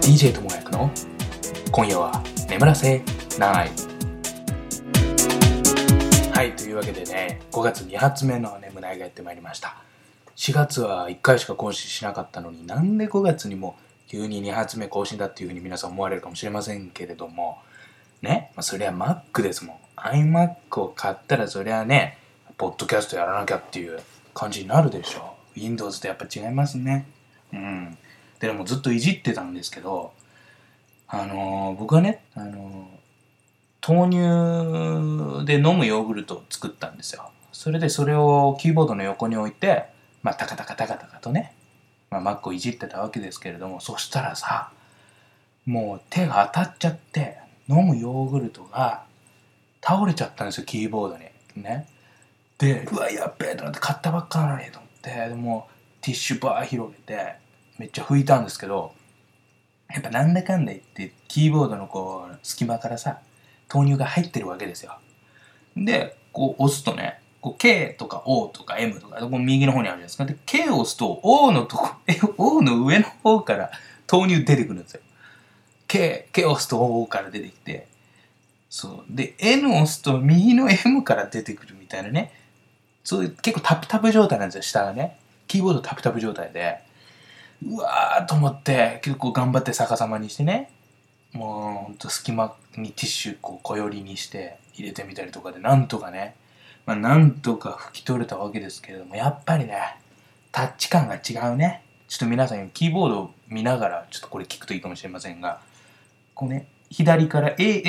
DJ ともやくの今夜は眠らせない。はい、というわけでね、5月2発目の眠ないがやってまいりました。4月は1回しか更新しなかったのに、なんで5月にも急に2発目更新だっていう風に皆さん思われるかもしれませんけれどもね、そりゃ Mac ですもん。 iMac を買ったらそりゃね、ポッドキャストやらなきゃっていう感じになるでしょう。 Windows とやっぱ違いますね。でもずっといじってたんですけど、僕はね、豆乳で飲むヨーグルトを作ったんですよ。それをキーボードの横に置いて、タカタカタカタカとね、Mac をいじってたわけですけれども、そしたらさ、もう手が当たっちゃって、飲むヨーグルトが倒れちゃったんですよ、キーボードに。ね。で、うわ、やっべえと思って、買ったばっかなのにと思って、でもティッシュバー広げて、めっちゃ拭いたんですけど、やっぱなんだかんだ言ってキーボードのこう隙間からさ、豆乳が入ってるわけですよ。で、こう押すとね、こう K とか O とか M とか、こう右の方にあるじゃないですか。で、K を押すと O のとこ、O の上の方から豆乳出てくるんですよ。K を押すと O から出てきて、そう。で、N を押すと右の M から出てくるみたいなね。そういう結構タプタプ状態なんですよ、下がね。キーボードタプタプ状態で。うわーと思って、結構頑張って逆さまにしてね。もうほんと隙間にティッシュこう小寄りにして入れてみたりとかで、なんとかね、なんとか拭き取れたわけですけれども、やっぱりね、タッチ感が違うね。ちょっと皆さんキーボードを見ながらちょっとこれ聞くといいかもしれませんが、こうね、左から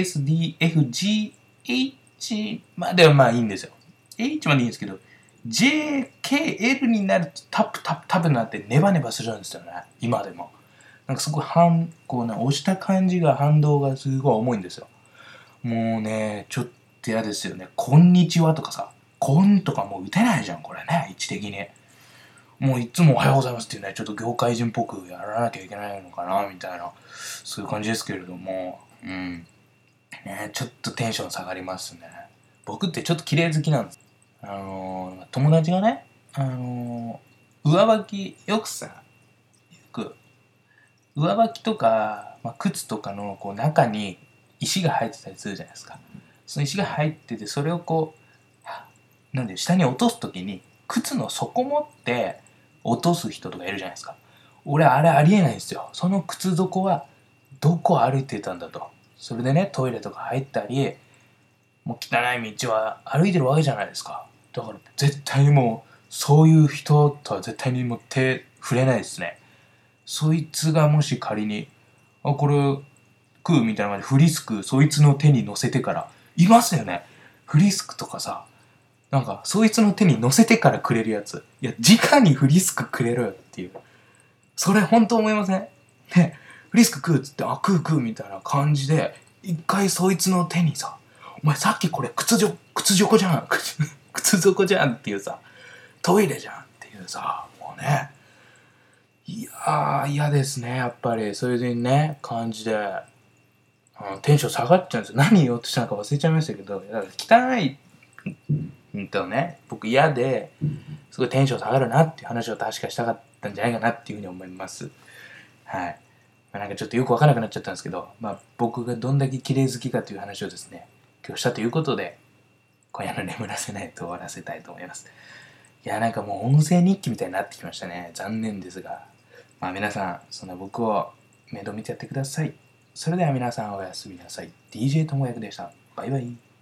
ASDFGH まではいいんですよ。H までいいんですけど、JKL になるとタプタプタプになってネバネバするんですよね、今でも。なんかすごいこうね、押した感じが、反動がすごい重いんですよ。もうね、ちょっと嫌ですよね。こんにちはとかさ、こんとかもう打てないじゃん、これね、位置的に。もういつもおはようございますっていうね、ちょっと業界人っぽくやらなきゃいけないのかな、みたいな、そういう感じですけれども、ね、ちょっとテンション下がりますね。僕ってちょっと綺麗好きなんです。友達がね、上履き、よく上履きとか、靴とかのこう中に石が入ってたりするじゃないですか。その石が入ってて、それをこう、なんで下に落とすときに、靴の底持って落とす人とかいるじゃないですか。俺、あれありえないんですよ。その靴底は、どこ歩いてたんだと。それでね、トイレとか入ったり、もう汚い道は歩いてるわけじゃないですか。だから絶対にもう、そういう人とは絶対にもう手触れないですね。そいつがもし仮に、これ食うみたいな感じでフリスクそいつの手に乗せてから、いますよね。フリスクとかさ、なんかそいつの手に乗せてからくれるやつ。いや、直にフリスクくれろよっていう。それ本当思いません？ね、フリスク食うっつって、食うみたいな感じで、一回そいつの手にさ、お前さっきこれ靴底じゃん。靴底じゃんっていうさ、トイレじゃんっていうさ、もうね、いやー、嫌ですね、やっぱり。そういうね、感じで、テンション下がっちゃうんですよ。何言おうとしたのか忘れちゃいましたけど、だから汚いとね、僕嫌で、すごいテンション下がるなっていう話を確かしたかったんじゃないかなっていうふうに思います。はい。なんかちょっとよくわからなくなっちゃったんですけど、僕がどんだけ綺麗好きかという話をですね、今日したということで、今夜の眠らせないと終わらせたいと思います。いや、なんかもう音声日記みたいになってきましたね。残念ですが。皆さん、そんな僕を面倒見てやってください。それでは皆さんおやすみなさい。DJ ともやくでした。バイバイ。